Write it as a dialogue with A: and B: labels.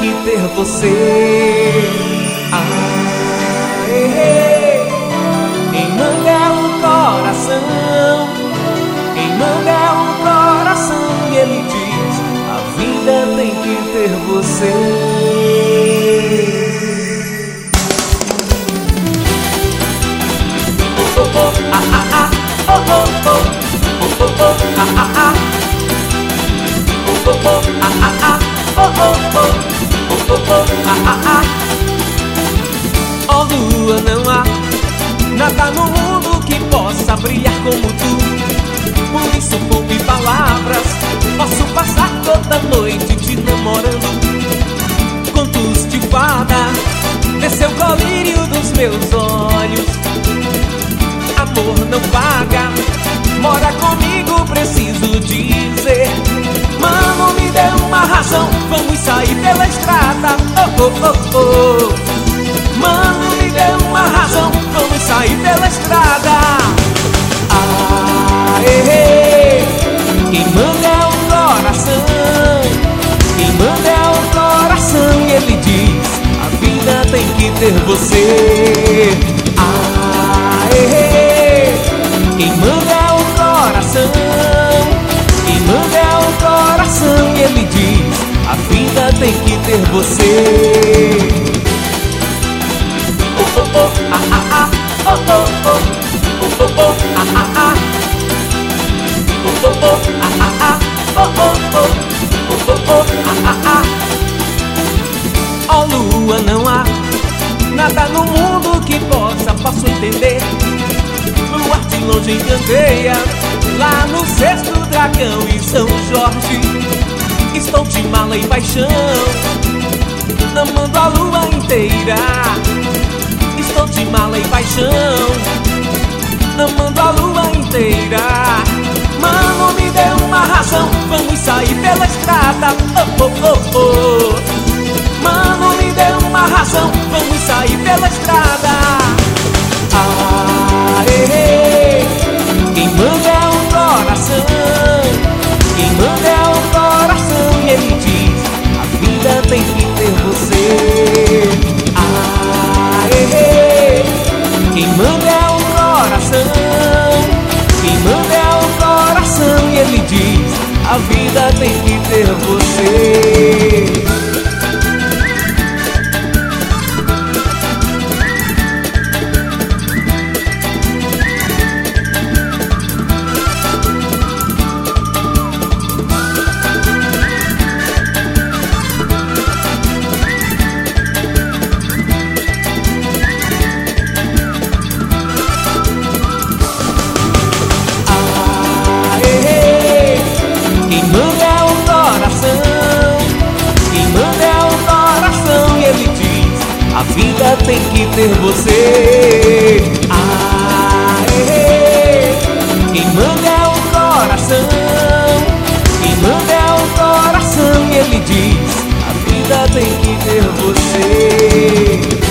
A: que ter você. Quem manda é o coração, quem manda é o coração. E ele diz: a vida tem que ter você. Oh lua, não há nada no mundo que possa brilhar como tu. Por isso poupe palavras, posso passar toda noite te namorando. Contos de fada, desceu o colírio dos meus olhos. Amor não paga, mora comigo, preciso dizer. Mano, me dê uma razão, vamos sair pela estrada. Oh, oh, oh, oh. Mano, me dê uma razão, vamos sair pela estrada. Quem manda é o coração, quem manda é o coração. E ele diz: a vida tem que ter você. Quem manda é o coração, quem manda é o coração. E ele diz: a vida tem que ter você. Oh, oh, oh, ah, ah, ah. Oh, oh, oh. Oh, oh, oh, ah, ah, ah. Oh, oh, oh, ah, ah, ah. Oh, oh, oh. Oh, oh, oh, ah, ah, ah. Oh lua, não há nada no mundo que posso entender. Luar de longe encanteia, lá no Sexto Dragão e São Jorge. Estou de mala e paixão, amando a lua inteira. Estou de mala e paixão, amando a lua inteira. Mano, me dê uma razão, vamos sair pela estrada. Oh, oh, oh, oh. Mano, me dê uma razão, vamos sair pela estrada. Quem manda é o coração, quem manda é o coração. E ele diz: a vida tem que ter você. Quem manda é o coração, quem manda é o coração. E ele diz: a vida tem que ter você. Quem manda é o coração, quem manda é o coração. E ele diz: a vida tem que ter você. Quem manda é o coração, quem manda é o coração. E ele diz: a vida tem que ter você.